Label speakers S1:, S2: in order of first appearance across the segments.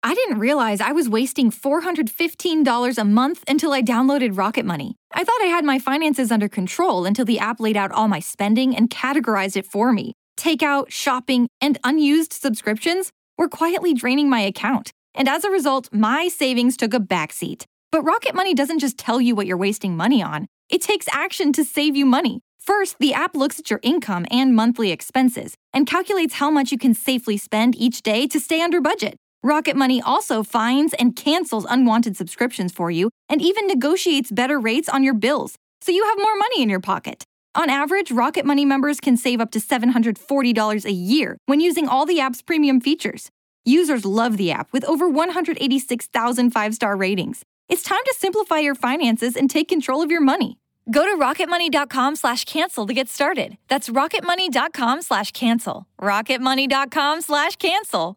S1: I didn't realize I was wasting $415 a month until I downloaded Rocket Money. I thought I had my finances under control until the app laid out all my spending and categorized it for me. Takeout, shopping, and unused subscriptions were quietly draining my account. And as a result, my savings took a backseat. But Rocket Money doesn't just tell you what you're wasting money on. It takes action to save you money. First, the app looks at your income and monthly expenses and calculates how much you can safely spend each day to stay under budget. Rocket Money also finds and cancels unwanted subscriptions for you and even negotiates better rates on your bills, so you have more money in your pocket. On average, Rocket Money members can save up to $740 a year when using all the app's premium features. Users love the app with over 186,000 five-star ratings. It's time to simplify your finances and take control of your money. Go to rocketmoney.com/cancel to get started. That's rocketmoney.com/cancel. rocketmoney.com/cancel.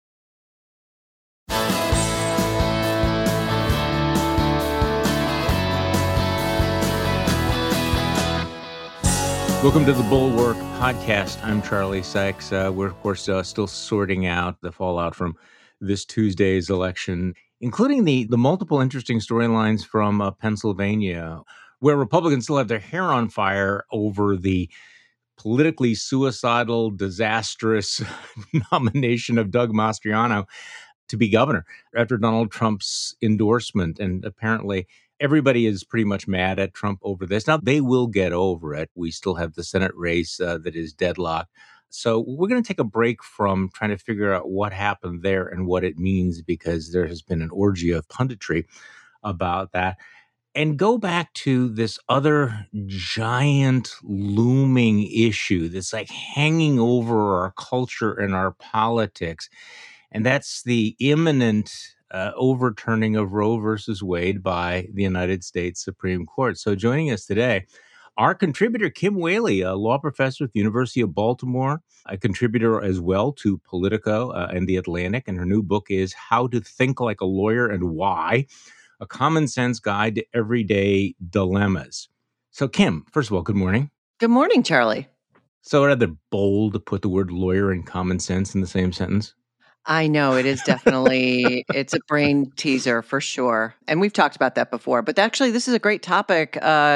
S2: Welcome to the Bulwark Podcast. I'm Charlie Sykes. We're, of course, still sorting out the fallout from this Tuesday's election, including the multiple interesting storylines from Pennsylvania, where Republicans still have their hair on fire over the politically suicidal, disastrous nomination of Doug Mastriano to be governor after Donald Trump's endorsement. And apparently everybody is pretty much mad at Trump over this. Now, they will get over it. We still have the Senate race that is deadlocked. So we're going to take a break from trying to figure out what happened there and what it means, because there has been an orgy of punditry about that, and go back to this other giant looming issue that's like hanging over our culture and our politics. And that's the imminent overturning of Roe versus Wade by the United States Supreme Court. So joining us today, our contributor, Kim Whaley, a law professor at the University of Baltimore, a contributor as well to Politico and The Atlantic. And her new book is How to Think Like a Lawyer and Why, a common sense guide to everyday dilemmas. So Kim, first of all, good morning.
S3: Good morning, Charlie.
S2: So rather bold to put the word lawyer and common sense in the same sentence.
S3: I know it is definitely, it's a brain teaser for sure. And we've talked about that before, but actually this is a great topic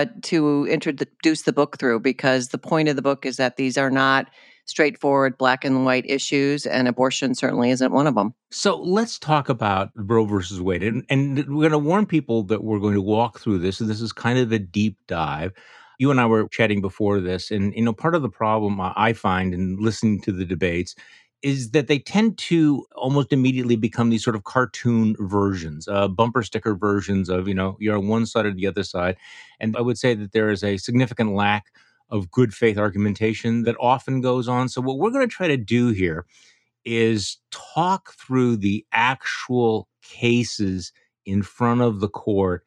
S3: to introduce the book through, because the point of the book is that these are not straightforward black and white issues, and abortion certainly isn't one of them.
S2: So let's talk about Roe versus Wade. And we're going to warn people that we're going to walk through this. And this is kind of a deep dive. You and I were chatting before this. And, part of the problem I find in listening to the debates is that they tend to almost immediately become these sort of cartoon versions, bumper sticker versions of, you're on one side or the other side. And I would say that there is a significant lack of good faith argumentation that often goes on. So what we're going to try to do here is talk through the actual cases in front of the court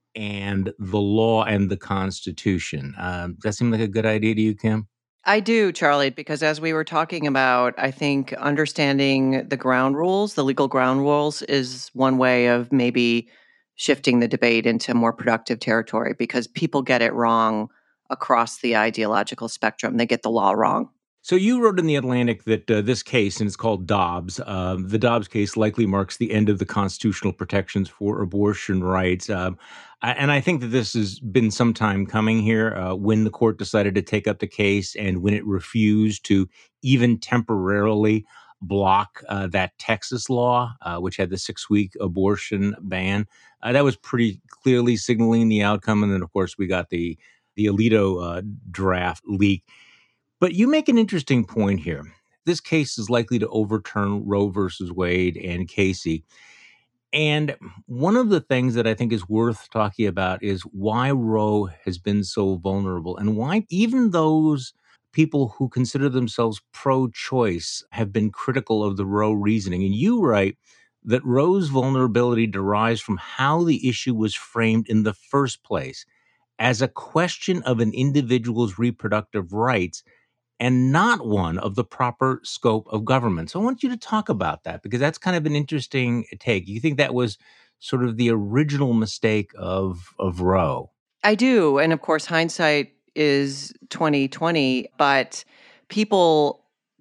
S2: and the law and the Constitution. Does that seem like a good idea to you, Kim?
S3: I do, Charlie, because as we were talking about, I think understanding the ground rules, the legal ground rules, is one way of maybe shifting the debate into more productive territory, because people get it wrong across the ideological spectrum. They get the law wrong.
S2: So you wrote in The Atlantic that this case, and it's called Dobbs, the Dobbs case likely marks the end of the constitutional protections for abortion rights. And I think that this has been some time coming here when the court decided to take up the case and when it refused to even temporarily block that Texas law, which had the 6-week abortion ban. That was pretty clearly signaling the outcome. And then, of course, we got the Alito draft leak. But you make an interesting point here. This case is likely to overturn Roe versus Wade and Casey. And one of the things that I think is worth talking about is why Roe has been so vulnerable, and why even those people who consider themselves pro-choice have been critical of the Roe reasoning. And you write that Roe's vulnerability derives from how the issue was framed in the first place, as a question of an individual's reproductive rights and not one of the proper scope of government. So I want you to talk about that, because that's kind of an interesting take. You think that was sort of the original mistake of Roe?
S3: I do. And of course, hindsight is 2020, but people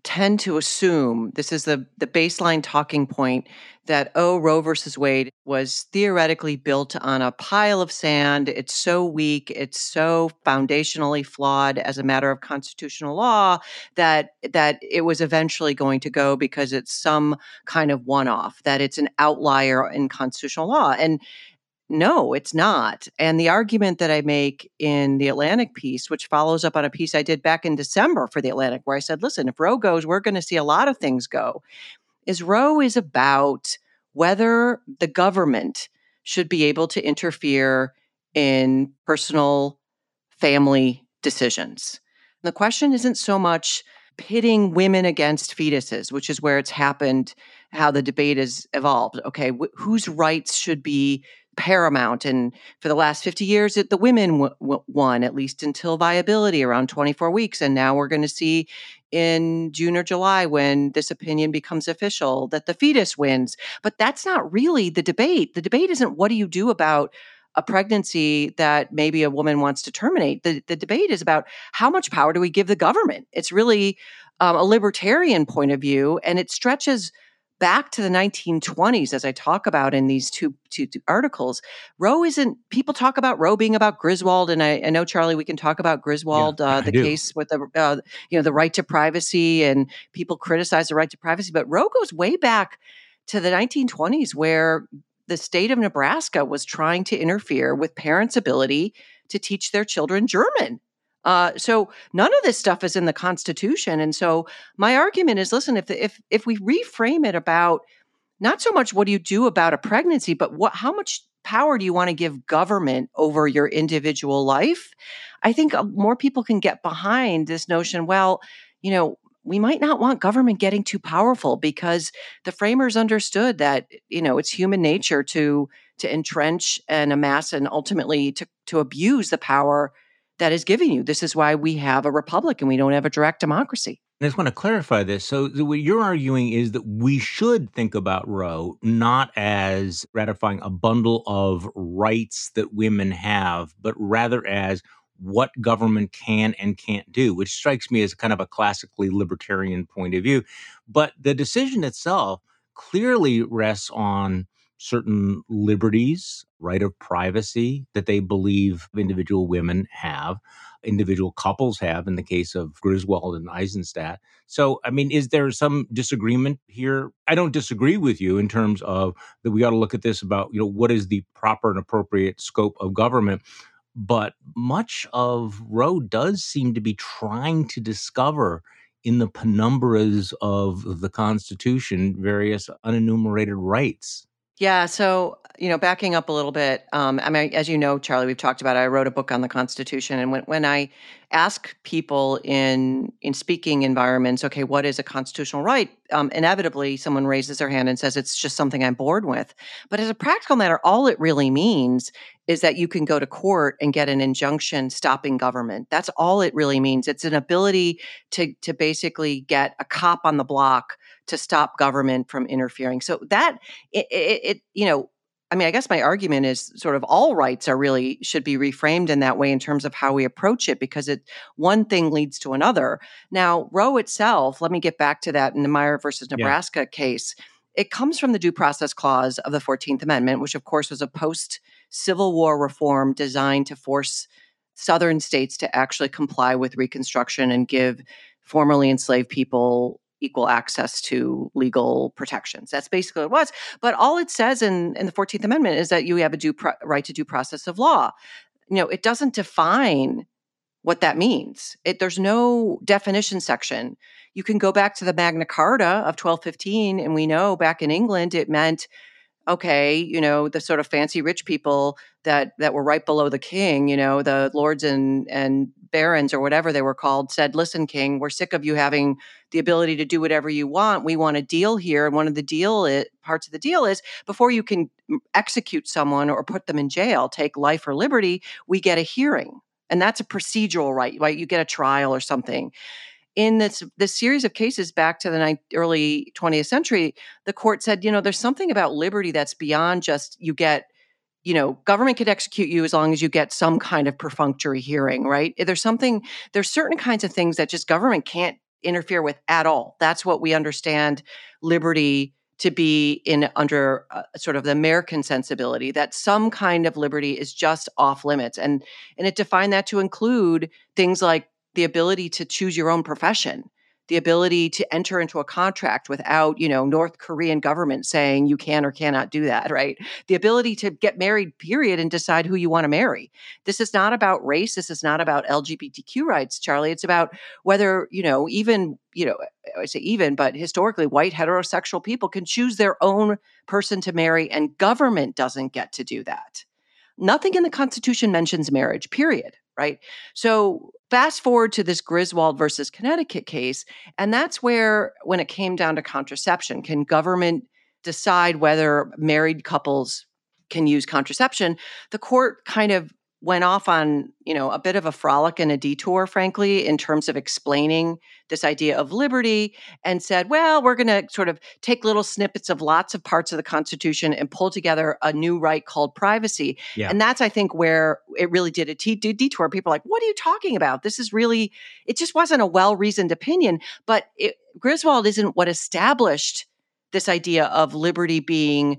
S3: tend to assume this is the baseline talking point that, oh, Roe versus Wade was theoretically built on a pile of sand. It's so weak. It's so foundationally flawed as a matter of constitutional law that it was eventually going to go because it's some kind of one-off, that it's an outlier in constitutional law. And no, it's not. And the argument that I make in the Atlantic piece, which follows up on a piece I did back in December for the Atlantic, where I said, listen, if Roe goes, we're going to see a lot of things go, is Roe is about whether the government should be able to interfere in personal family decisions. The question isn't so much pitting women against fetuses, which is where it's happened, how the debate has evolved. Okay, whose rights should be paramount? And for the last 50 years, the women won, at least until viability around 24 weeks. And now we're going to see in June or July, when this opinion becomes official, that the fetus wins. But that's not really the debate. The debate isn't what do you do about a pregnancy that maybe a woman wants to terminate. The debate is about how much power do we give the government? It's really a libertarian point of view, and it stretches back to the 1920s, as I talk about in these two articles. Roe isn't, people talk about Roe being about Griswold, and I know, Charlie, we can talk about Griswold, the case with the right to privacy, and people criticize the right to privacy, but Roe goes way back to the 1920s, where the state of Nebraska was trying to interfere with parents' ability to teach their children German. So none of this stuff is in the Constitution. And so my argument is, listen, if we reframe it about not so much what do you do about a pregnancy, but how much power do you want to give government over your individual life? I think more people can get behind this notion, well, we might not want government getting too powerful, because the framers understood that, it's human nature to entrench and amass and ultimately to abuse the power that is giving you. This is why we have a republic and we don't have a direct democracy.
S2: I just want to clarify this. So what you're arguing is that we should think about Roe not as ratifying a bundle of rights that women have, but rather as what government can and can't do, which strikes me as kind of a classically libertarian point of view. But the decision itself clearly rests on certain liberties, right of privacy that they believe individual women have, individual couples have in the case of Griswold and Eisenstadt. So, I mean, is there some disagreement here? I don't disagree with you in terms of that we ought to look at this about, what is the proper and appropriate scope of government. But much of Roe does seem to be trying to discover in the penumbras of the Constitution various unenumerated rights.
S3: Yeah. So, backing up a little bit, as you know, Charlie, we've talked about it. I wrote a book on the Constitution. And when I ask people in speaking environments, okay, what is a constitutional right? Inevitably, someone raises their hand and says, it's just something I'm bored with. But as a practical matter, all it really means is that you can go to court and get an injunction stopping government. That's all it really means. It's an ability to basically get a cop on the block to stop government from interfering. So that I guess my argument is sort of all rights should be reframed in that way in terms of how we approach it, because one thing leads to another. Now, Roe itself, let me get back to that in the Meyer versus Nebraska case. It comes from the Due Process Clause of the 14th Amendment, which of course was a post-Civil War reform designed to force Southern states to actually comply with Reconstruction and give formerly enslaved people equal access to legal protections. That's basically what it was. But all it says in the 14th Amendment is that you have a right to due process of law. It doesn't define what that means. There's no definition section. You can go back to the Magna Carta of 1215, and we know back in England it meant, okay, the sort of fancy rich people that were right below the king, the lords and barons or whatever they were called, said, listen, king, we're sick of you having the ability to do whatever you want. We want a deal here. And one of the parts of the deal is before you can execute someone or put them in jail, take life or liberty, we get a hearing. And that's a procedural right? You get a trial or something. In this series of cases back to the early 20th century, the court said, there's something about liberty that's beyond just you get, government could execute you as long as you get some kind of perfunctory hearing, right? There's certain kinds of things that just government can't interfere with at all. That's what we understand liberty to be in under sort of the American sensibility, that some kind of liberty is just off limits. And it defined that to include things like the ability to choose your own profession, the ability to enter into a contract without, North Korean government saying you can or cannot do that, right? The ability to get married, period, and decide who you want to marry. This is not about race. This is not about LGBTQ rights, Charlie. It's about whether, even, I say even, but historically, white heterosexual people can choose their own person to marry, and government doesn't get to do that. Nothing in the Constitution mentions marriage, period, right? So fast forward to this Griswold versus Connecticut case, and that's where, when it came down to contraception, can government decide whether married couples can use contraception? The court kind of went off on, a bit of a frolic and a detour, frankly, in terms of explaining this idea of liberty, and said, well, we're going to sort of take little snippets of lots of parts of the Constitution and pull together a new right called privacy.
S2: Yeah.
S3: And that's, I think, where it really did a detour. People are like, what are you talking about? This is really, it just wasn't a well-reasoned opinion. But Griswold isn't what established this idea of liberty being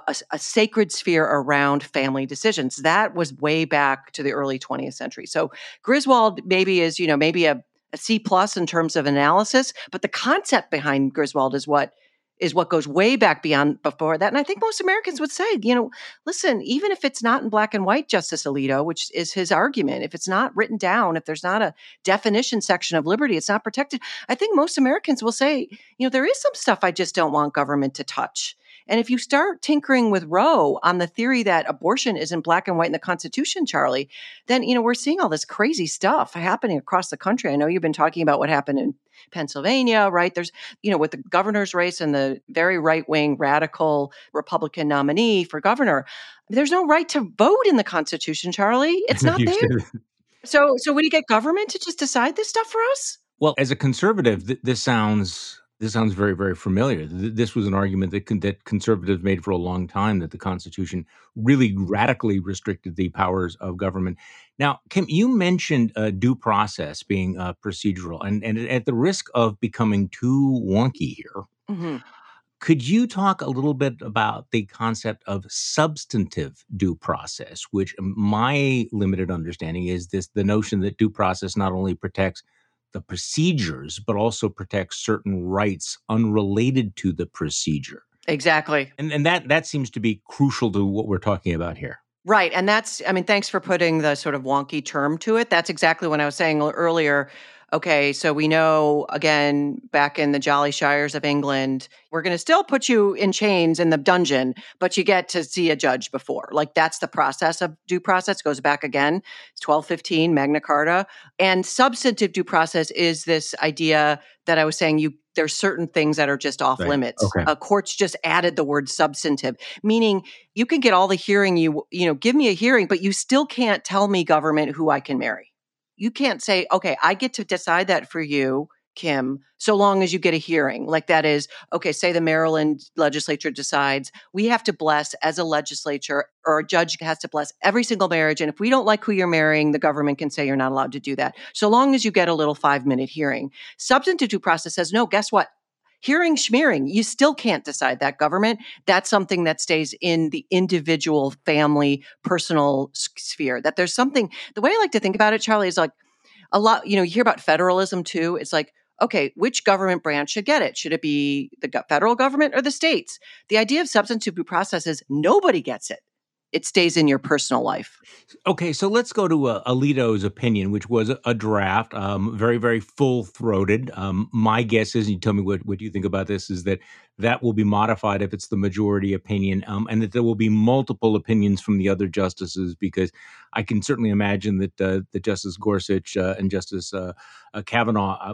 S3: a sacred sphere around family decisions. That was way back to the early 20th century. So Griswold maybe is, maybe a C plus in terms of analysis, but the concept behind Griswold is what goes way back beyond before that. And I think most Americans would say, listen, even if it's not in black and white, Justice Alito, which is his argument, if it's not written down, if there's not a definition section of liberty, it's not protected. I think most Americans will say, there is some stuff I just don't want government to touch. And if you start tinkering with Roe on the theory that abortion is in black and white in the Constitution, Charlie, then, we're seeing all this crazy stuff happening across the country. I know you've been talking about what happened in Pennsylvania, right? There's, with the governor's race and the very right-wing radical Republican nominee for governor, there's no right to vote in the Constitution, Charlie. It's not there. So would you get government to just decide this stuff for us?
S2: Well, as a conservative, this sounds very, very familiar. This was an argument that conservatives made for a long time, that the Constitution really radically restricted the powers of government. Now, Kim, you mentioned due process being procedural, and at the risk of becoming too wonky here,
S3: mm-hmm.
S2: Could you talk a little bit about the concept of substantive due process, which my limited understanding is the notion that due process not only protects the procedures, but also protects certain rights unrelated to the procedure.
S3: Exactly.
S2: And that seems to be crucial to what we're talking about here.
S3: Right. And thanks for putting the sort of wonky term to it. That's exactly what I was saying earlier. Okay, so we know, again, back in the Jolly Shires of England, we're going to still put you in chains in the dungeon, but you get to see a judge before. Like, that's the process of due process. Goes back again. It's 1215, Magna Carta. And substantive due process is this idea that I was saying there's certain things that are just off limits.
S2: Okay.
S3: Courts just added the word substantive, meaning you can get all the hearing, give me a hearing, but you still can't tell me, government, who I can marry. You can't say, okay, I get to decide that for you, Kim, so long as you get a hearing. Like, that is, okay, say the Maryland legislature decides we have to bless as a legislature, or a judge has to bless every single marriage. And if we don't like who you're marrying, the government can say you're not allowed to do that, so long as you get a little 5-minute hearing. Substantive due process says, no, guess what? Hearing schmearing, you still can't decide that, government. That's something that stays in the individual, family, personal sphere. That there's something, the way I like to think about it, Charlie, is like a lot, you hear about federalism too. It's like, okay, which government branch should get it? Should it be the federal government or the states? The idea of substantive due process is nobody gets it. It stays in your personal life.
S2: Okay, so let's go to Alito's opinion, which was a draft, very, very full-throated. My guess is, and you tell me what you think about this, is that will be modified if it's the majority opinion, and that there will be multiple opinions from the other justices, because I can certainly imagine that Justice Gorsuch and Justice Kavanaugh,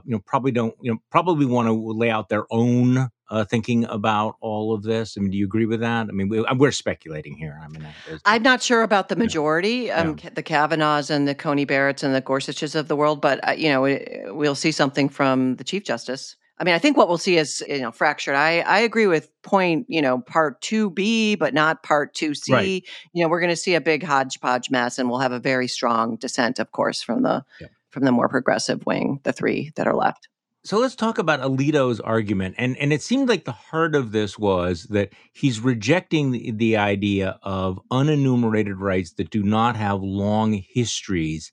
S2: probably want to lay out their own thinking about all of this. I mean, do you agree with that? I mean, we're speculating here. I mean,
S3: I'm not sure about the majority, the Kavanaughs and the Coney Barretts and the Gorsuches of the world, but we'll see something from the Chief Justice. I mean, I think what we'll see is, fractured. I agree with point, part 2B, but not part 2C.
S2: Right.
S3: We're going to see a big hodgepodge mess, and we'll have a very strong dissent, of course, from the more progressive wing, the three that are left.
S2: So let's talk about Alito's argument. And it seemed like the heart of this was that he's rejecting the idea of unenumerated rights that do not have long histories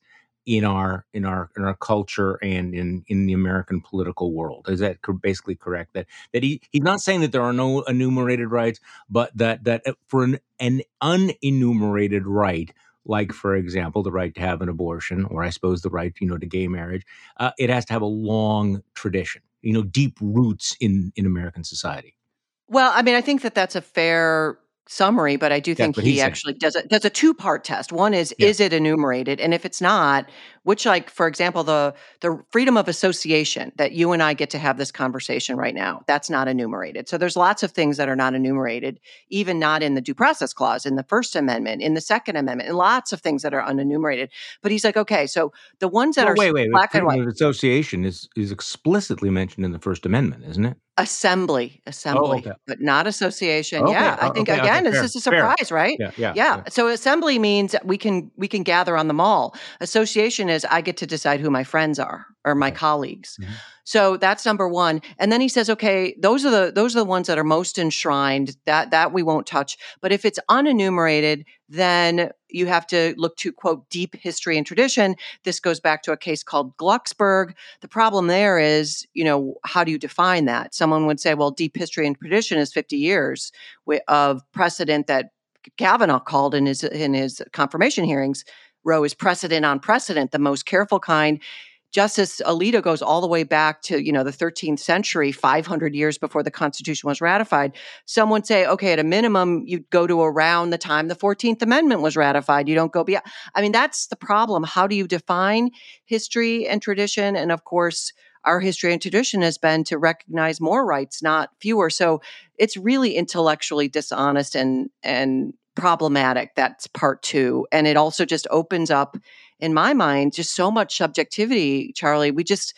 S2: in our culture and in the American political world. Is that basically correct? That he's not saying that there are no enumerated rights, but that for an unenumerated right, like for example the right to have an abortion, or I suppose the right to gay marriage, it has to have a long tradition, deep roots in American society.
S3: Well, I mean, I think that that's a fair summary, but I do
S2: That's
S3: think
S2: what
S3: he
S2: he's saying.
S3: actually does a two-part test. One
S2: Yeah.
S3: is it enumerated? And if it's not, which, like, for example, the freedom of association that you and I get to have this conversation right now, that's not enumerated. So there's lots of things that are not enumerated, even not in the due process clause, in the First Amendment, in the Second Amendment, and lots of things that are unenumerated. But he's like, okay, so the ones that
S2: Well,
S3: are
S2: wait.
S3: black and
S2: Freedom
S3: white.
S2: of association is explicitly mentioned in the First Amendment, isn't it?
S3: Assembly,
S2: Oh,
S3: assembly,
S2: okay.
S3: but not association.
S2: Okay.
S3: Yeah, I think
S2: Okay.
S3: again, this
S2: Fair.
S3: is a
S2: Fair.
S3: surprise, right?
S2: Yeah. Yeah.
S3: Yeah.
S2: Yeah.
S3: So assembly means we can gather on the mall. Association is I get to decide who my friends are or my
S2: Okay.
S3: colleagues.
S2: Mhm.
S3: So that's number one. And then he says, okay, those are the ones that are most enshrined. That we won't touch. But if it's unenumerated, then you have to look to quote deep history and tradition. This goes back to a case called Glucksberg. The problem there is, how do you define that? Someone would say, well, deep history and tradition is 50 years of precedent that Kavanaugh called in his confirmation hearings. Roe is precedent on precedent, the most careful kind. Justice Alito goes all the way back to, the 13th century, 500 years before the Constitution was ratified. Some would say, okay, at a minimum, you'd go to around the time the 14th Amendment was ratified. You don't go beyond. I mean, that's the problem. How do you define history and tradition? And of course, our history and tradition has been to recognize more rights, not fewer. So it's really intellectually dishonest and problematic. That's part two. And it also just opens up, in my mind, just so much subjectivity, Charlie.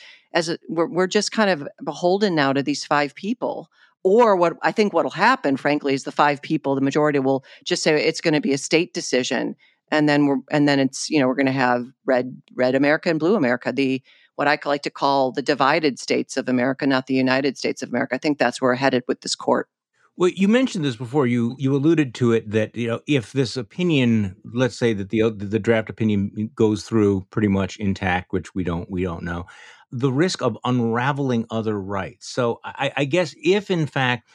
S3: We're just kind of beholden now to these five people. Or what I think what'll happen, frankly, is the five people, the majority will just say it's going to be a state decision, and then it's we're going to have red America and blue America, the what I like to call the divided states of America, not the United States of America. I think that's where we're headed with this court.
S2: Well, you mentioned this before. You alluded to it that if this opinion, let's say that the draft opinion goes through pretty much intact, which we don't know, the risk of unraveling other rights. So I guess if in fact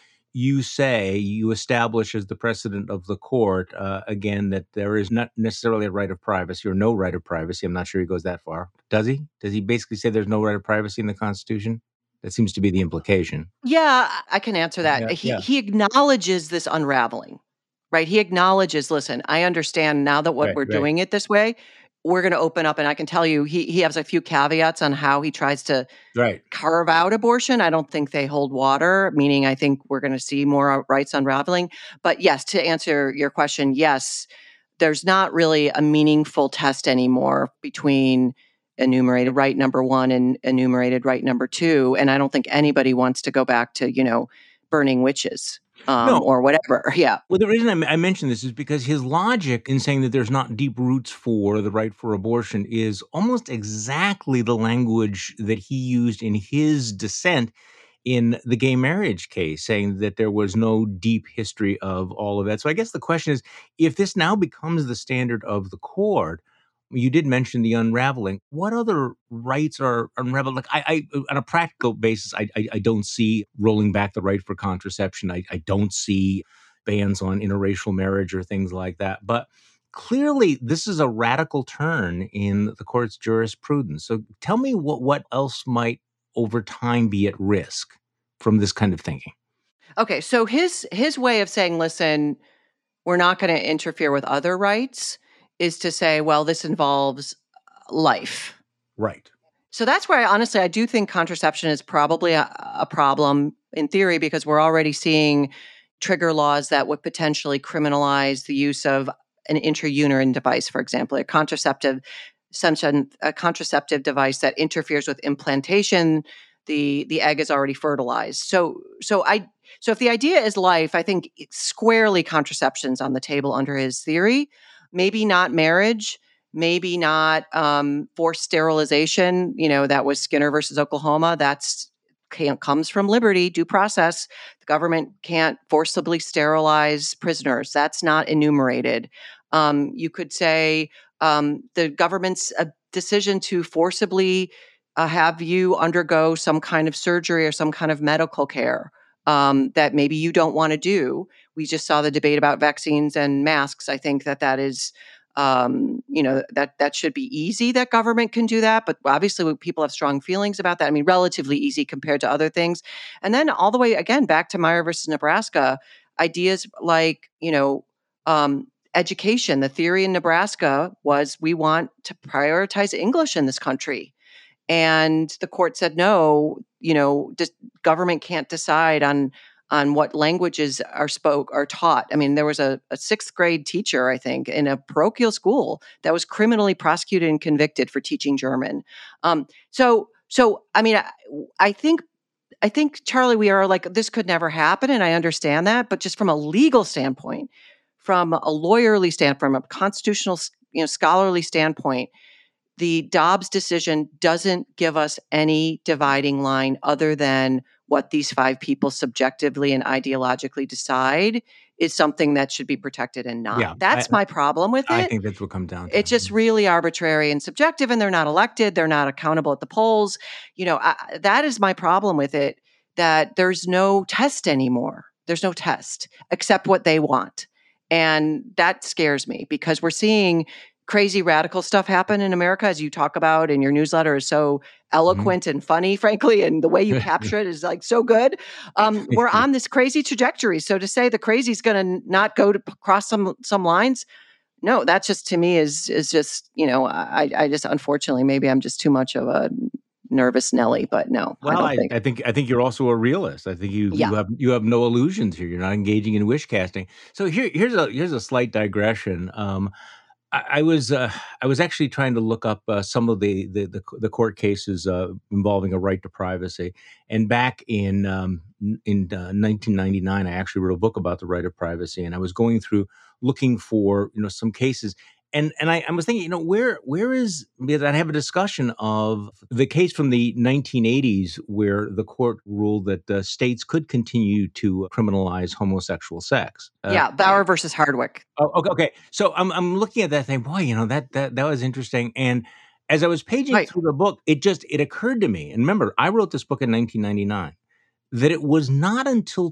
S2: you establish as the precedent of the court again that there is not necessarily a right of privacy or no right of privacy. I'm not sure he goes that far. Does he? Does he basically say there's no right of privacy in the Constitution? That seems to be the implication.
S3: Yeah, I can answer that.
S2: Yeah.
S3: He
S2: Yeah.
S3: he acknowledges this unraveling, right? He acknowledges, listen, I understand now that what
S2: Right.
S3: we're
S2: Right.
S3: doing it this way, we're going to open up, and I can tell you, he has a few caveats on how he tries to
S2: Right.
S3: carve out abortion. I don't think they hold water, meaning I think we're going to see more rights unraveling. But yes, to answer your question, yes, there's not really a meaningful test anymore between enumerated right number one and enumerated right number two. And I don't think anybody wants to go back to, burning witches
S2: No.
S3: or whatever. Yeah.
S2: Well, the reason I mention this is because his logic in saying that there's not deep roots for the right for abortion is almost exactly the language that he used in his dissent in the gay marriage case, saying that there was no deep history of all of that. So I guess the question is, if this now becomes the standard of the court, you did mention the unraveling. What other rights are unraveled? Like on a practical basis, I don't see rolling back the right for contraception. I don't see bans on interracial marriage or things like that. But clearly, this is a radical turn in the court's jurisprudence. So tell me what else might over time be at risk from this kind of thinking.
S3: Okay. So his way of saying, listen, we're not going to interfere with other rights is to say, well, this involves life.
S2: Right.
S3: So that's where honestly, I do think contraception is probably a problem in theory because we're already seeing trigger laws that would potentially criminalize the use of an intrauterine device, for example, a contraceptive device that interferes with implantation. The egg is already fertilized. So if the idea is life, I think squarely contraception's on the table under his theory. Maybe not marriage. Maybe not forced sterilization. That was Skinner versus Oklahoma. That's comes from liberty, due process. The government can't forcibly sterilize prisoners. That's not enumerated. You could say the government's decision to forcibly have you undergo some kind of surgery or some kind of medical care that maybe you don't want to do. We just saw the debate about vaccines and masks. I think that is, that should be easy that government can do that. But obviously people have strong feelings about that. I mean, relatively easy compared to other things. And then all the way, again, back to Meyer versus Nebraska, ideas like, education. The theory in Nebraska was we want to prioritize English in this country. And the court said, no, government can't decide on what languages are taught. I mean, there was a sixth grade teacher, I think, in a parochial school that was criminally prosecuted and convicted for teaching German. So I mean, I think, Charlie, we are like, this could never happen. And I understand that. But just from a legal standpoint, from a lawyerly standpoint, from a constitutional, scholarly standpoint, the Dobbs decision doesn't give us any dividing line other than what these 5 people subjectively and ideologically decide is something that should be protected and not.
S2: Yeah,
S3: That's my problem with it.
S2: I think that's what comes down to.
S3: It's just really arbitrary and subjective, and they're not elected. They're not accountable at the polls. That is my problem with it, that there's no test anymore. There's no test except what they want. And that scares me because we're seeing crazy radical stuff happen in America, as you talk about in your newsletter, is so eloquent and funny, frankly, and the way you capture it is like so good. We're on this crazy trajectory. So to say the crazy is going to not go to cross some lines, no, that's just, to me, is just, I just, unfortunately, maybe I'm just too much of a nervous Nelly, but no.
S2: Well, I think you're also a realist. I think you have no illusions here. You're not engaging in wish casting. So here's a slight digression. I was actually trying to look up some of the court cases involving a right to privacy, and back in 1999, I actually wrote a book about the right of privacy, and I was going through looking for some cases, and I was thinking, where is, because I have a discussion of the case from the 1980s where the court ruled that states could continue to criminalize homosexual sex.
S3: Bauer versus Hardwick.
S2: Oh, okay. So I'm looking at that thing. Boy, that was interesting. And as I was paging through the book, it occurred to me. And remember, I wrote this book in 1999. That it was not until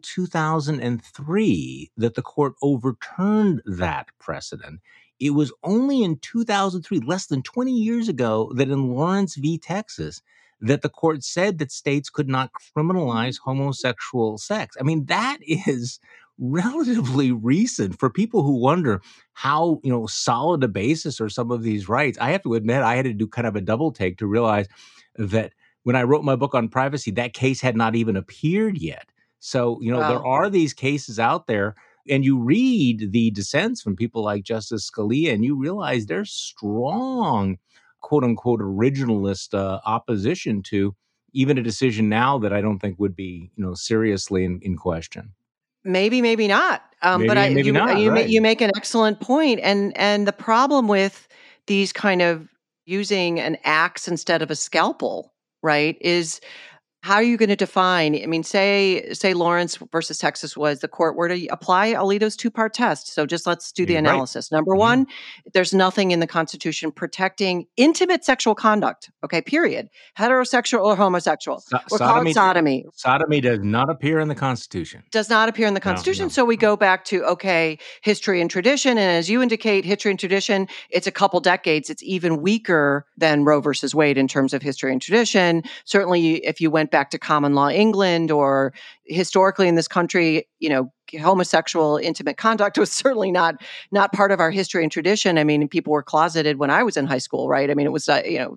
S2: 2003 that the court overturned that precedent. It was only in 2003, less than 20 years ago, that in Lawrence v. Texas, that the court said that states could not criminalize homosexual sex. I mean, that is relatively recent. For people who wonder how, solid a basis are some of these rights, I have to admit I had to do kind of a double take to realize that when I wrote my book on privacy, that case had not even appeared yet. So,
S3: Wow.
S2: There are these cases out there, and you read the dissents from people like Justice Scalia, and you realize there's strong, quote unquote, originalist opposition to even a decision now that I don't think would be, seriously in question.
S3: Maybe not.
S2: Maybe not, right.
S3: You make an excellent point. And the problem with these kind of using an axe instead of a scalpel, right, is how are you going to define? I mean, say Lawrence versus Texas was the court were to apply Alito's 2-part test. So just let's do the analysis. Right. Number one, there's nothing in the Constitution protecting intimate sexual conduct. Okay, period. Heterosexual or homosexual. We're called sodomy.
S2: Sodomy does not appear in the Constitution.
S3: Does not appear in the Constitution. No. So we go back to, history and tradition. And as you indicate, history and tradition, it's a couple decades. It's even weaker than Roe versus Wade in terms of history and tradition. Certainly, if you went back to common law England or historically in this country, homosexual intimate conduct was certainly not part of our history and tradition. I mean, people were closeted when I was in high school, right? I mean, it was,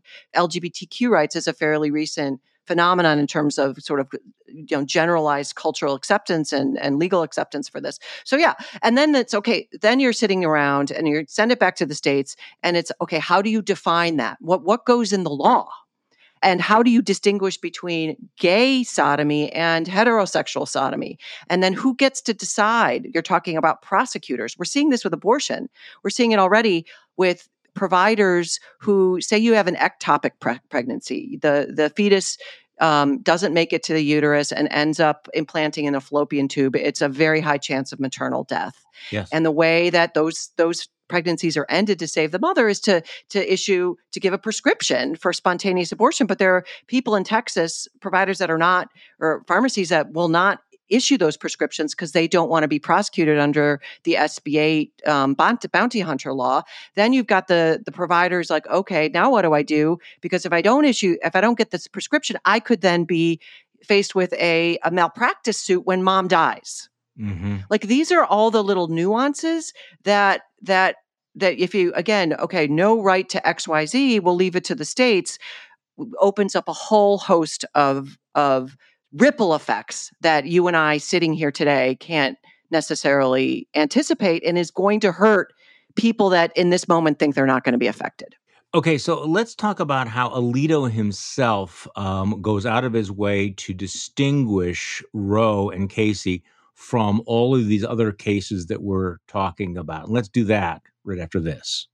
S3: LGBTQ rights is a fairly recent phenomenon in terms of sort of, generalized cultural acceptance and legal acceptance for this. So yeah. And then it's okay. Then you're sitting around and you send it back to the states and it's okay. How do you define that? What goes in the law? And how do you distinguish between gay sodomy and heterosexual sodomy? And then who gets to decide? You're talking about prosecutors. We're seeing this with abortion. We're seeing it already with providers who say you have an ectopic pregnancy. The fetus doesn't make it to the uterus and ends up implanting in a fallopian tube, it's a very high chance of maternal death.
S2: Yes.
S3: And the way that those pregnancies are ended to save the mother is to give a prescription for spontaneous abortion. But there are people in Texas, providers that are not, or pharmacies that will not issue those prescriptions because they don't want to be prosecuted under the SB 8 bounty hunter law. Then you've got the providers like, okay, now what do I do? Because if I don't get this prescription, I could then be faced with a malpractice suit when mom dies.
S2: Mm-hmm.
S3: Like, these are all the little nuances that if you, again, okay, no right to XYZ, we'll leave it to the states, opens up a whole host of ripple effects that you and I sitting here today can't necessarily anticipate, and is going to hurt people that in this moment think they're not going to be affected.
S2: Okay, so let's talk about how Alito himself goes out of his way to distinguish Roe and Casey from all of these other cases that we're talking about. Let's do that right after this.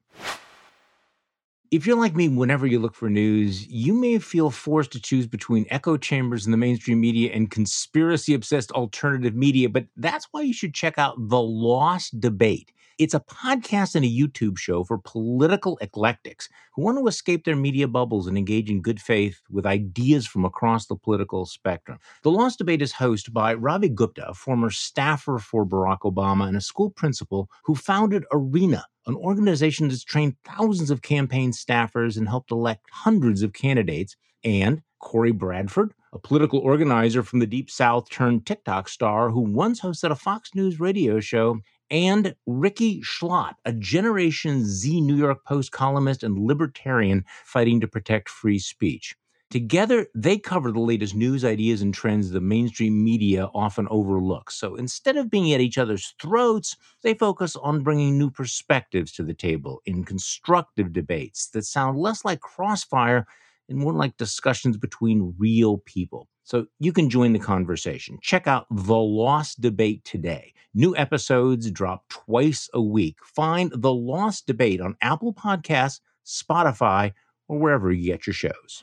S2: If you're like me, whenever you look for news, you may feel forced to choose between echo chambers in the mainstream media and conspiracy-obsessed alternative media, but that's why you should check out The Lost Debate. It's a podcast and a YouTube show for political eclectics who want to escape their media bubbles and engage in good faith with ideas from across the political spectrum. The Lost Debate is hosted by Ravi Gupta, a former staffer for Barack Obama and a school principal who founded ARENA, an organization that's trained thousands of campaign staffers and helped elect hundreds of candidates, and Corey Bradford, a political organizer from the Deep South turned TikTok star who once hosted a Fox News radio show, and Ricky Schlott, a Generation Z New York Post columnist and libertarian fighting to protect free speech. Together, they cover the latest news, ideas, and trends the mainstream media often overlooks. So instead of being at each other's throats, they focus on bringing new perspectives to the table in constructive debates that sound less like crossfire and more like discussions between real people. So you can join the conversation. Check out The Lost Debate today. New episodes drop twice a week. Find The Lost Debate on Apple Podcasts, Spotify, or wherever you get your shows.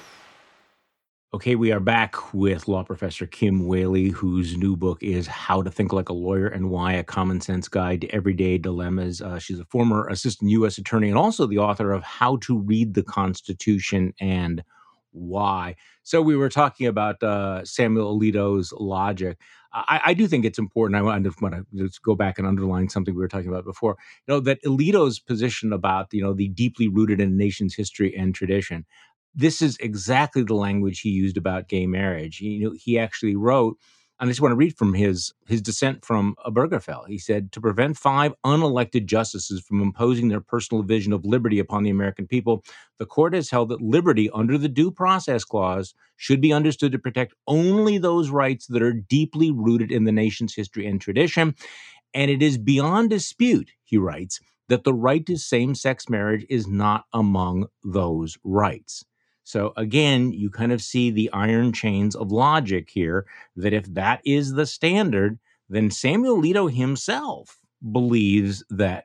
S2: Okay, we are back with law professor Kim Wehle, whose new book is How to Think Like a Lawyer and Why, a Common Sense Guide to Everyday Dilemmas. She's a former assistant U.S. attorney and also the author of How to Read the Constitution and Why. So we were talking about Samuel Alito's logic. I do think it's important. I just want to just go back and underline something we were talking about before. That Alito's position about, the deeply rooted in a nation's history and tradition. This is exactly the language he used about gay marriage. He actually wrote, and I just want to read from his dissent from Obergefell. He said, to prevent 5 unelected justices from imposing their personal vision of liberty upon the American people, the court has held that liberty under the Due Process Clause should be understood to protect only those rights that are deeply rooted in the nation's history and tradition. And it is beyond dispute, he writes, that the right to same-sex marriage is not among those rights. So again, you kind of see the iron chains of logic here, that if that is the standard, then Samuel Alito himself believes that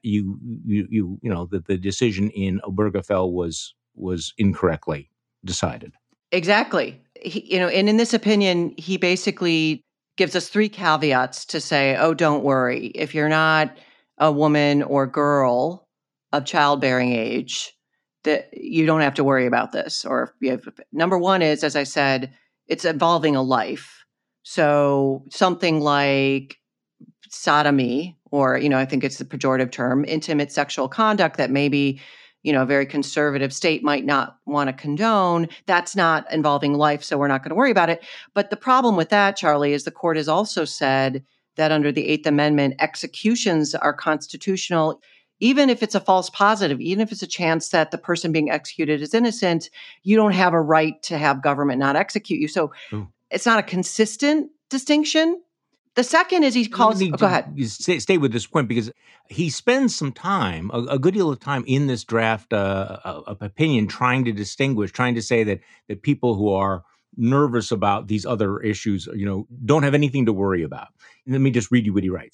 S2: that the decision in Obergefell was incorrectly decided.
S3: Exactly. And in this opinion, he basically gives us 3 caveats to say, oh, don't worry. If you're not a woman or girl of childbearing age, that you don't have to worry about this. Or number 1 is, as I said, it's involving a life. So something like sodomy, or, I think it's the pejorative term, intimate sexual conduct that maybe, a very conservative state might not want to condone, that's not involving life, so we're not going to worry about it. But the problem with that, Charlie, is the court has also said that under the 8th Amendment, executions are constitutional. Even if it's a false positive, even if it's a chance that the person being executed is innocent, you don't have a right to have government not execute you. So It's not a consistent distinction. The second is he calls... go ahead.
S2: Stay with this point, because he spends some time, a good deal of time in this draft of opinion trying to distinguish, trying to say that people who are nervous about these other issues, don't have anything to worry about. Let me just read you what he writes.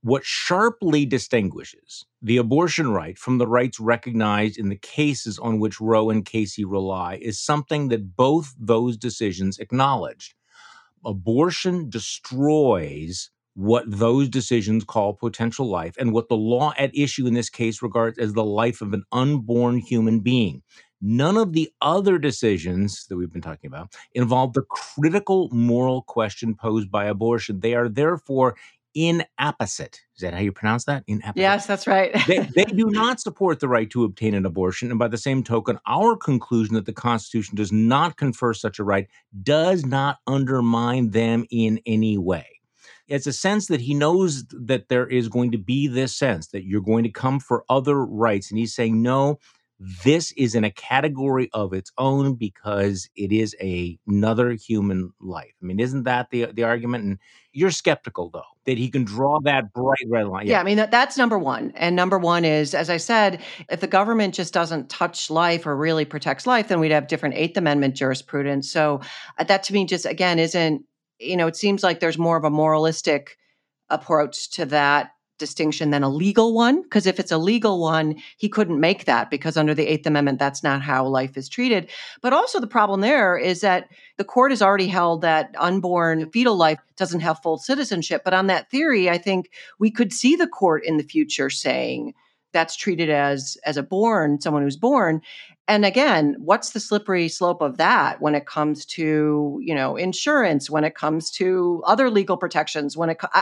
S2: What sharply distinguishes the abortion right from the rights recognized in the cases on which Roe and Casey rely is something that both those decisions acknowledged. Abortion destroys what those decisions call potential life and what the law at issue in this case regards as the life of an unborn human being. None of the other decisions that we've been talking about involve the critical moral question posed by abortion. They are therefore inapposite. Is that how you pronounce that? Inapposite.
S3: Yes, that's right.
S2: They do not support the right to obtain an abortion. And by the same token, our conclusion that the Constitution does not confer such a right does not undermine them in any way. It's a sense that he knows that there is going to be this sense that you're going to come for other rights. And he's saying, no, this is in a category of its own because it is another human life. I mean, isn't that the argument? And you're skeptical, though, that he can draw that bright red line.
S3: Yeah, I mean, that's number one. And number one is, as I said, if the government just doesn't touch life or really protects life, then we'd have different Eighth Amendment jurisprudence. So that to me just, again, isn't, it seems like there's more of a moralistic approach to that distinction than a legal one. Because if it's a legal one, he couldn't make that because under the Eighth Amendment, that's not how life is treated. But also the problem there is that the court has already held that unborn fetal life doesn't have full citizenship. But on that theory, I think we could see the court in the future saying that's treated as someone who's born. And again, what's the slippery slope of that when it comes to, insurance, when it comes to other legal protections,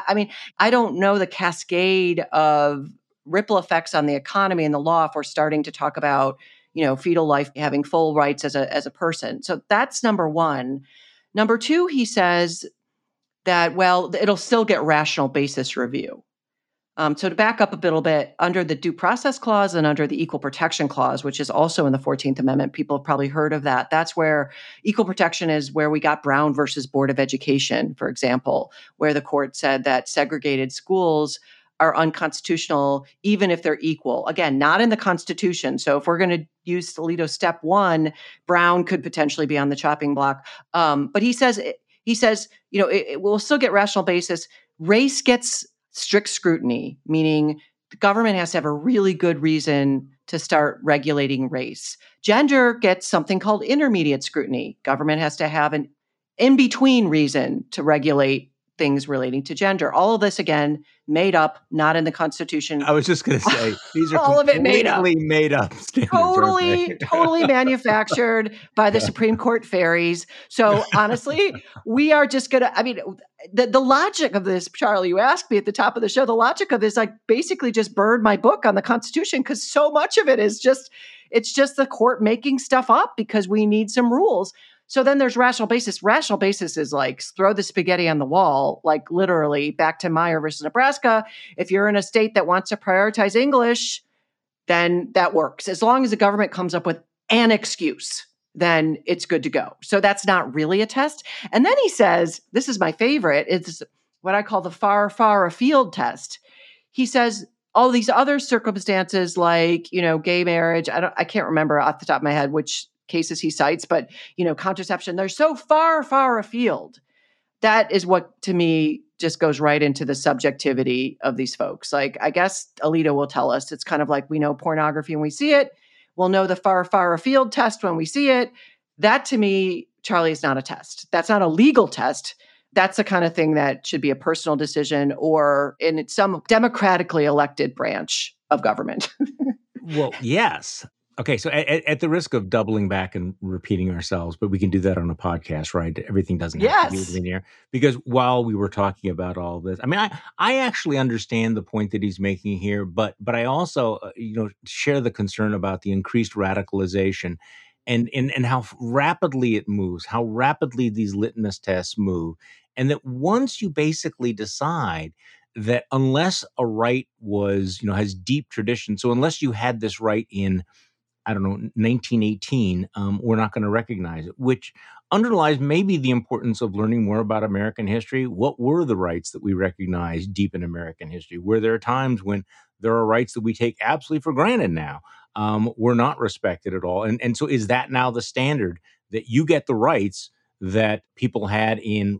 S3: I don't know the cascade of ripple effects on the economy and the law if we're starting to talk about, fetal life having full rights as a person. So that's number one. Number two, he says that, well, it'll still get rational basis review. So to back up a little bit, under the Due Process Clause and under the Equal Protection Clause, which is also in the 14th Amendment, people have probably heard of that. That's where equal protection is where we got Brown versus Board of Education, for example, where the court said that segregated schools are unconstitutional, even if they're equal. Again, not in the Constitution. So if we're going to use Alito step one, Brown could potentially be on the chopping block. But he says, it will still get rational basis. Race gets strict scrutiny, meaning the government has to have a really good reason to start regulating race. Gender gets something called intermediate scrutiny. Government has to have an in-between reason to regulate things relating to gender. All of this, again, made up, not in the Constitution.
S2: I was just going to say, these are
S3: all of it made up
S2: standards,
S3: totally manufactured by the Supreme Court fairies. So honestly, we are just going to, the logic of this, Charlie, you asked me at the top of the show, the logic of this, I basically just burned my book on the Constitution because so much of it is it's just the court making stuff up because we need some rules. So then there's rational basis. Rational basis is like throw the spaghetti on the wall, like literally back to Meyer versus Nebraska. If you're in a state that wants to prioritize English, then that works. As long as the government comes up with an excuse, then it's good to go. So that's not really a test. And then he says, this is my favorite, it's what I call the far, far afield test. He says, all these other circumstances like, gay marriage, I can't remember off the top of my head which cases he cites, but, contraception, they're so far, far afield. That is what, to me, just goes right into the subjectivity of these folks. Like, I guess Alito will tell us, it's kind of like we know pornography when we see it. We'll know the far, far afield test when we see it. That, to me, Charlie, is not a test. That's not a legal test. That's the kind of thing that should be a personal decision or in some democratically elected branch of government.
S2: Well, yes. Okay, so at the risk of doubling back and repeating ourselves, but we can do that on a podcast, right? Everything doesn't have to be linear. Because while we were talking about all this, I actually understand the point that he's making here, but I also, share the concern about the increased radicalization and how rapidly it moves, how rapidly these litmus tests move, and that once you basically decide that unless a right has deep tradition, so unless you had this right in 1918, we're not going to recognize it, which underlies maybe the importance of learning more about American history. What were the rights that we recognize deep in American history? Were there times when there are rights that we take absolutely for granted now, were not respected at all? And so is that now the standard that you get the rights that people had in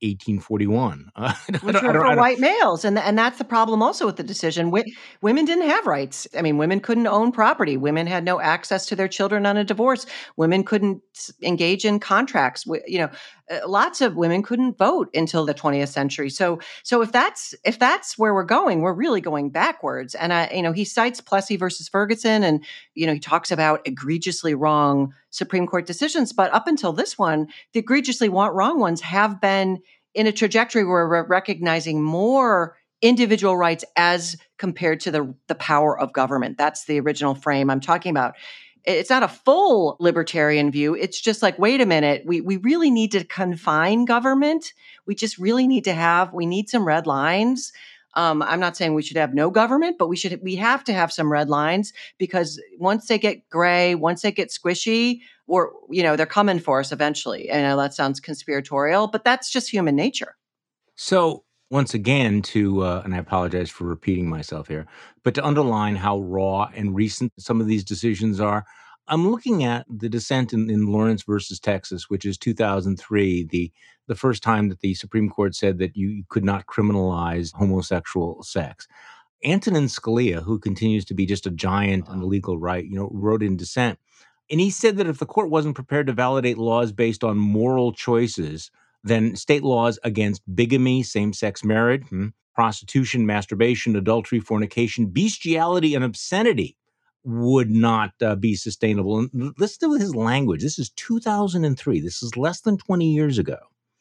S2: 1841.
S3: Which were for white males. And that's the problem also with the decision. Women didn't have rights. I mean, women couldn't own property. Women had no access to their children on a divorce. Women couldn't engage in contracts. Lots of women couldn't vote until the 20th century. So if that's where we're going, we're really going backwards. And he cites Plessy versus Ferguson, and he talks about egregiously wrong Supreme Court decisions. But up until this one, the egregiously wrong ones have been in a trajectory where we're recognizing more individual rights as compared to the power of government. That's the original frame I'm talking about. It's not a full libertarian view. It's just like, wait a minute, we really need to confine government. We just really need we need some red lines. I'm not saying we should have no government, but we have to have some red lines, because once they get gray, once they get squishy, they're coming for us eventually. I know that sounds conspiratorial, but that's just human nature.
S2: So once again, and I apologize for repeating myself here, but to underline how raw and recent some of these decisions are, I'm looking at the dissent in Lawrence versus Texas, which is 2003, the first time that the Supreme Court said that you could not criminalize homosexual sex. Antonin Scalia, who continues to be just a giant on the legal right, wrote in dissent. And he said that if the court wasn't prepared to validate laws based on moral choices, then state laws against bigamy, same-sex marriage, prostitution, masturbation, adultery, fornication, bestiality, and obscenity would not be sustainable. And listen to his language. This is 2003. This is less than 20 years ago.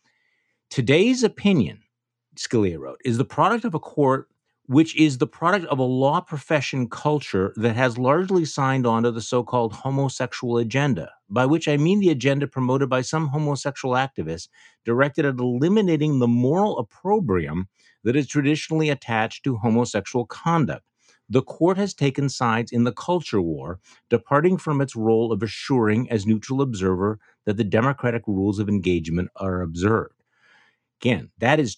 S2: Today's opinion, Scalia wrote, is the product of a court which is the product of a law profession culture that has largely signed on to the so-called homosexual agenda, by which I mean the agenda promoted by some homosexual activists directed at eliminating the moral opprobrium that is traditionally attached to homosexual conduct. The court has taken sides in the culture war, departing from its role of assuring as neutral observer that the democratic rules of engagement are observed. Again, that is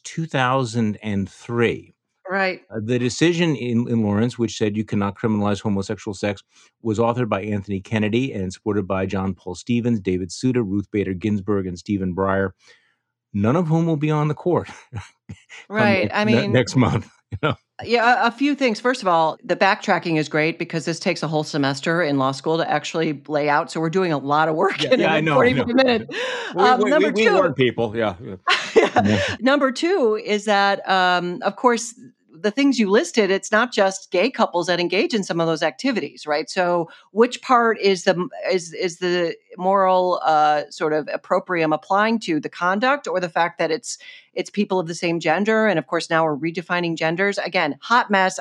S2: 2003.
S3: Right.
S2: The decision in Lawrence, which said you cannot criminalize homosexual sex, was authored by Anthony Kennedy and supported by John Paul Stevens, David Souter, Ruth Bader Ginsburg, and Stephen Breyer, none of whom will be on the court.
S3: Right.
S2: Next month.
S3: Yeah, a few things. First of all, the backtracking is great because this takes a whole semester in law school to actually lay out. So we're doing a lot of work in 45 minutes.
S2: We warn people. Yeah.
S3: Number two is that, of course, the things you listed, it's not just gay couples that engage in some of those activities, right? So which part is the moral sort of opprobrium applying to, the conduct or the fact that it's people of the same gender? And of course, now we're redefining genders. Again, hot mess.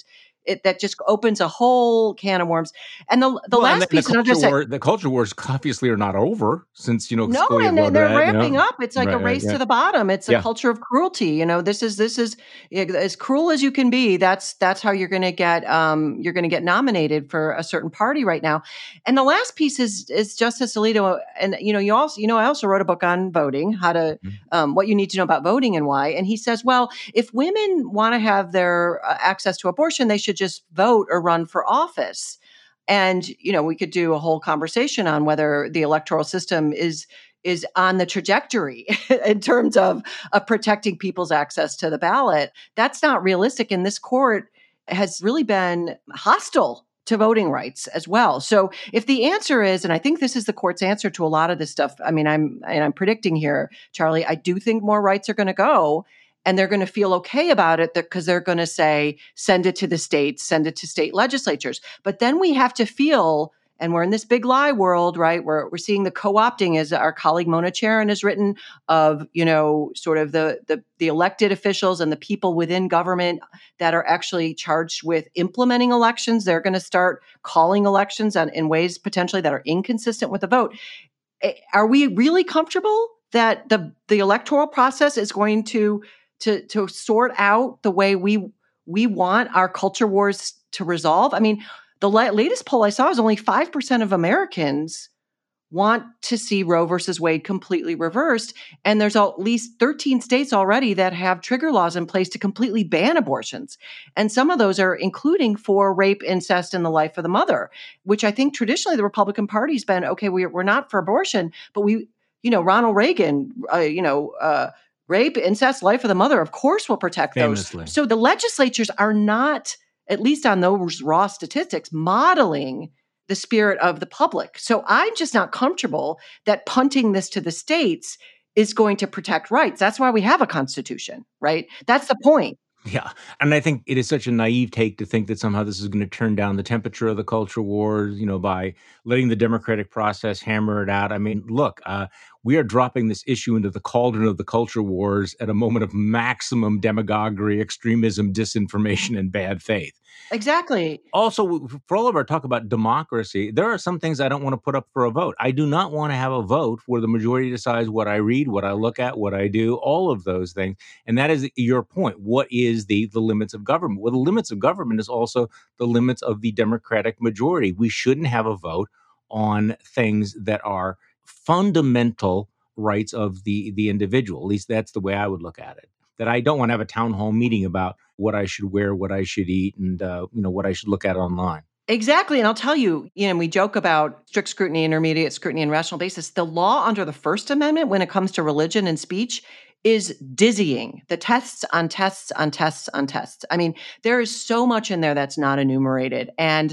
S3: That just opens a whole can of worms. And last piece,
S2: the culture wars obviously are not over since,
S3: no, and they're ramping up. It's like a race to the bottom. It's a culture of cruelty. This is as cruel as you can be. That's how you're going to get nominated for a certain party right now. And the last piece is Justice Alito. And I also wrote a book on voting, how to what you need to know about voting and why. And he says, well, if women want to have their access to abortion, they should just vote or run for office. And, we could do a whole conversation on whether the electoral system is on the trajectory in terms of protecting people's access to the ballot. That's not realistic. And this court has really been hostile to voting rights as well. So if the answer is, and I think this is the court's answer to a lot of this stuff, I'm predicting here, Charlie, I do think more rights are going to go. And they're going to feel okay about it because they're going to say, send it to the states, send it to state legislatures. But then we have to feel, and we're in this big lie world, right? We're seeing the co-opting, as our colleague Mona Charen has written, of, sort of the elected officials and the people within government that are actually charged with implementing elections. They're going to start calling elections in ways potentially that are inconsistent with the vote. Are we really comfortable that the electoral process is going to sort out the way we want our culture wars to resolve? The latest poll I saw is only 5% of Americans want to see Roe versus Wade completely reversed. And there's at least 13 states already that have trigger laws in place to completely ban abortions. And some of those are including for rape, incest, and the life of the mother, which I think traditionally the Republican Party's been, okay, we're not for abortion, but Ronald Reagan, rape, incest, life of the mother, of course we'll protect
S2: Famously.
S3: those. So the legislatures are not, at least on those raw statistics, modeling the spirit of the public. So I'm just not comfortable that punting this to the states is going to protect rights. That's why we have a constitution, right? That's the point.
S2: Yeah. And I think it is such a naive take to think that somehow this is going to turn down the temperature of the culture wars, by letting the democratic process hammer it out. I mean, look, we are dropping this issue into the cauldron of the culture wars at a moment of maximum demagoguery, extremism, disinformation, and bad faith.
S3: Exactly.
S2: Also, for all of our talk about democracy, there are some things I don't want to put up for a vote. I do not want to have a vote where the majority decides what I read, what I look at, what I do, all of those things. And that is your point. What is the limits of government? Well, the limits of government is also the limits of the democratic majority. We shouldn't have a vote on things that are fundamental rights of the individual. At least that's the way I would look at it. That I don't want to have a town hall meeting about what I should wear, what I should eat, and what I should look at online.
S3: Exactly. And I'll tell you, we joke about strict scrutiny, intermediate scrutiny, and rational basis. The law under the First Amendment, when it comes to religion and speech, is dizzying. The tests on tests on tests on tests. I mean, there is so much in there that's not enumerated. And,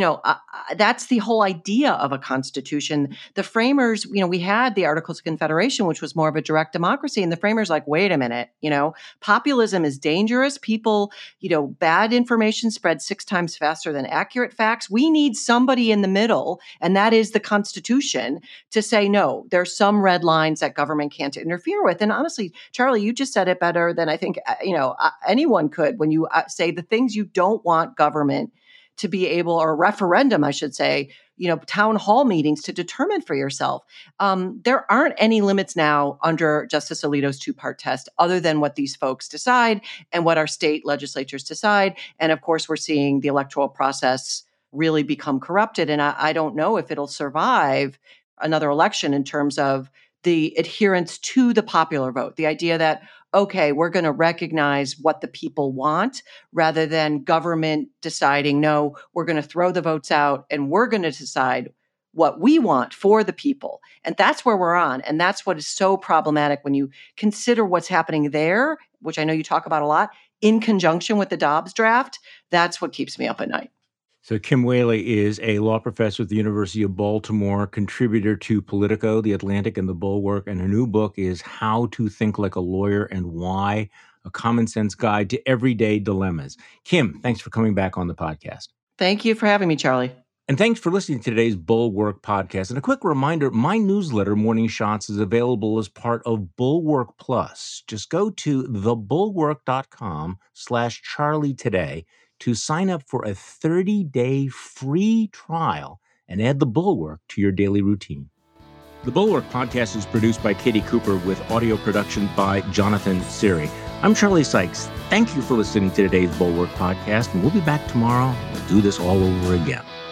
S3: that's the whole idea of a constitution. The framers, we had the Articles of Confederation, which was more of a direct democracy. And the framers like, wait a minute, populism is dangerous. People, bad information spreads 6 times faster than accurate facts. We need somebody in the middle, and that is the Constitution, to say, no, there's some red lines that government can't interfere with. And honestly, Charlie, you just said it better than I think, anyone could when you say the things you don't want government to be able, or referendum, I should say, town hall meetings to determine for yourself. There aren't any limits now under Justice Alito's 2-part test other than what these folks decide and what our state legislatures decide. And of course, we're seeing the electoral process really become corrupted. And I don't know if it'll survive another election in terms of the adherence to the popular vote, the idea that, okay, we're going to recognize what the people want rather than government deciding, no, we're going to throw the votes out and we're going to decide what we want for the people. And that's where we're on. And that's what is so problematic when you consider what's happening there, which I know you talk about a lot, in conjunction with the Dobbs draft. That's what keeps me up at night.
S2: So Kim Whaley is a law professor at the University of Baltimore, contributor to Politico, The Atlantic, and The Bulwark, and her new book is How to Think Like a Lawyer and Why, a common sense guide to everyday dilemmas. Kim, thanks for coming back on the podcast.
S3: Thank you for having me, Charlie.
S2: And thanks for listening to today's Bulwark podcast. And a quick reminder, my newsletter, Morning Shots, is available as part of Bulwark Plus. Just go to thebulwark.com/Charlie today to sign up for a 30-day free trial and add the Bulwark to your daily routine. The Bulwark podcast is produced by Katie Cooper with audio production by Jonathan Siri. I'm Charlie Sykes. Thank you for listening to today's Bulwark podcast, and we'll be back tomorrow. We'll do this all over again.